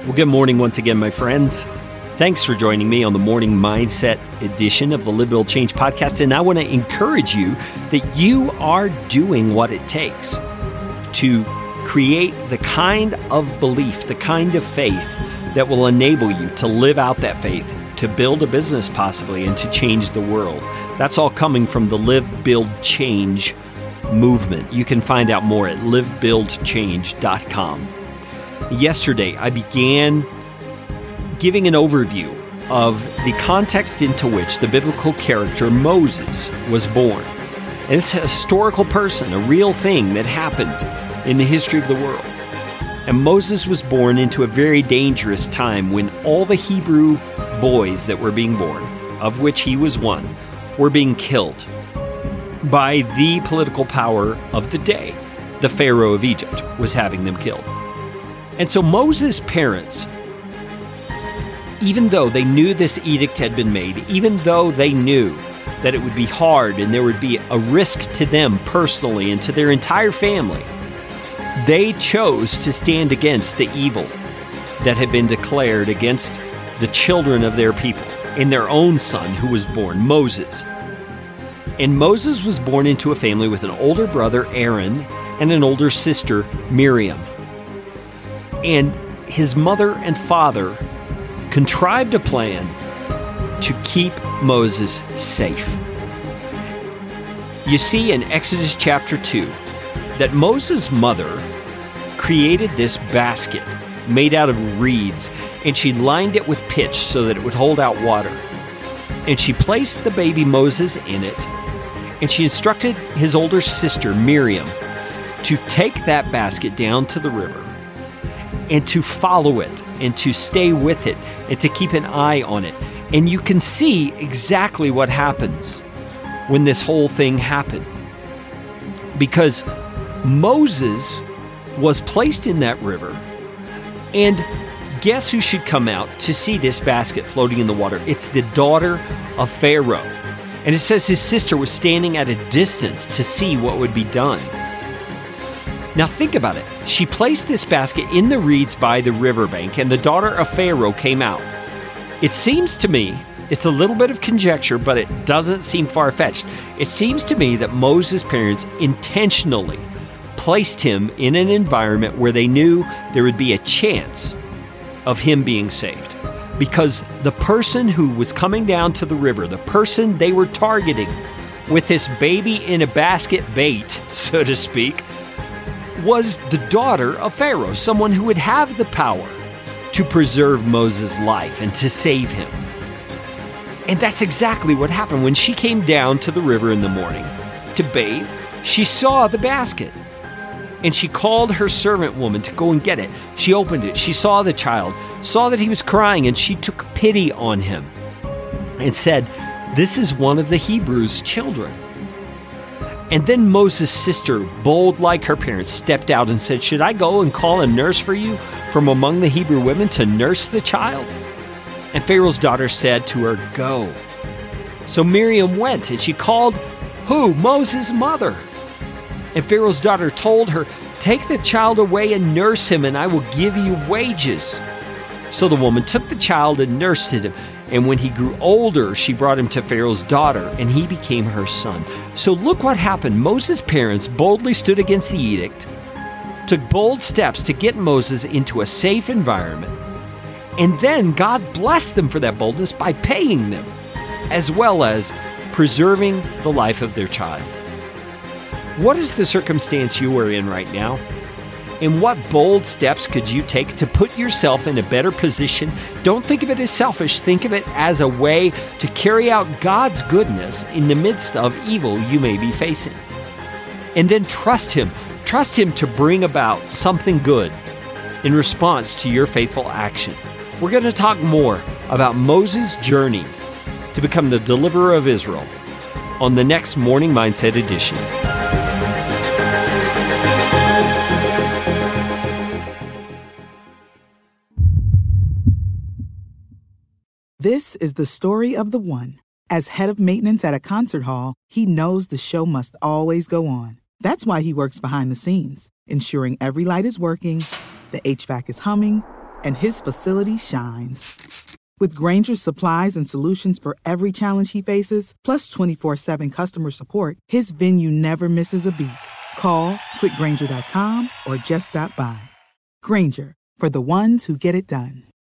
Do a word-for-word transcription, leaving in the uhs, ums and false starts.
Well, good morning once again, my friends. Thanks for joining me on the Morning Mindset edition of the Live, Build, Change podcast. And I want to encourage you that you are doing what it takes to create the kind of belief, the kind of faith that will enable you to live out that faith, to build a business possibly, and to change the world. That's all coming from the Live, Build, Change movement. You can find out more at live build change dot com. Yesterday, I began giving an overview of the context into which the biblical character Moses was born. And it's a historical person, a real thing that happened in the history of the world. And Moses was born into a very dangerous time when all the Hebrew boys that were being born, of which he was one, were being killed by the political power of the day. The Pharaoh of Egypt was having them killed. And so Moses' parents, even though they knew this edict had been made, even though they knew that it would be hard and there would be a risk to them personally and to their entire family, they chose to stand against the evil that had been declared against the children of their people and their own son who was born, Moses. And Moses was born into a family with an older brother, Aaron, and an older sister, Miriam. And his mother and father contrived a plan to keep Moses safe. You see in Exodus chapter two that Moses' mother created this basket made out of reeds, and she lined it with pitch so that it would hold out water. And she placed the baby Moses in it, and she instructed his older sister, Miriam, to take that basket down to the river and to follow it and to stay with it and to keep an eye on it. And you can see exactly what happens when this whole thing happened. Because Moses was placed in that river, and guess who should come out to see this basket floating in the water? It's the daughter of Pharaoh. And it says his sister was standing at a distance to see what would be done. Now think about it. She placed this basket in the reeds by the riverbank, and the daughter of Pharaoh came out. It seems to me, it's a little bit of conjecture, but it doesn't seem far-fetched. It seems to me that Moses' parents intentionally placed him in an environment where they knew there would be a chance of him being saved. Because the person who was coming down to the river, the person they were targeting with this baby in a basket bait, so to speak, was the daughter of Pharaoh, someone who would have the power to preserve Moses' life and to save him. And that's exactly what happened. When she came down to the river in the morning to bathe, she saw the basket. And she called her servant woman to go and get it. She opened it. She saw the child, saw that he was crying, and she took pity on him and said, "This is one of the Hebrews' children." And then Moses' sister, bold like her parents, stepped out and said, "Should I go and call a nurse for you from among the Hebrew women to nurse the child?" And Pharaoh's daughter said to her, "Go." So Miriam went, and she called who? Moses' mother. And Pharaoh's daughter told her, "Take the child away and nurse him, and I will give you wages." So the woman took the child and nursed him. And when he grew older, she brought him to Pharaoh's daughter, and he became her son. So look what happened. Moses' parents boldly stood against the edict, took bold steps to get Moses into a safe environment, and then God blessed them for that boldness by paying them, as well as preserving the life of their child. What is the circumstance you are in right now? And what bold steps could you take to put yourself in a better position? Don't think of it as selfish. Think of it as a way to carry out God's goodness in the midst of evil you may be facing. And then trust Him. Trust Him to bring about something good in response to your faithful action. We're going to talk more about Moses' journey to become the deliverer of Israel on the next Morning Mindset edition. This is the story of the one. As head of maintenance at a concert hall, he knows the show must always go on. That's why he works behind the scenes, ensuring every light is working, the H V A C is humming, and his facility shines. With Granger's supplies and solutions for every challenge he faces, plus twenty-four seven customer support, his venue never misses a beat. Call quick granger dot com or just stop by. Granger, for the ones who get it done.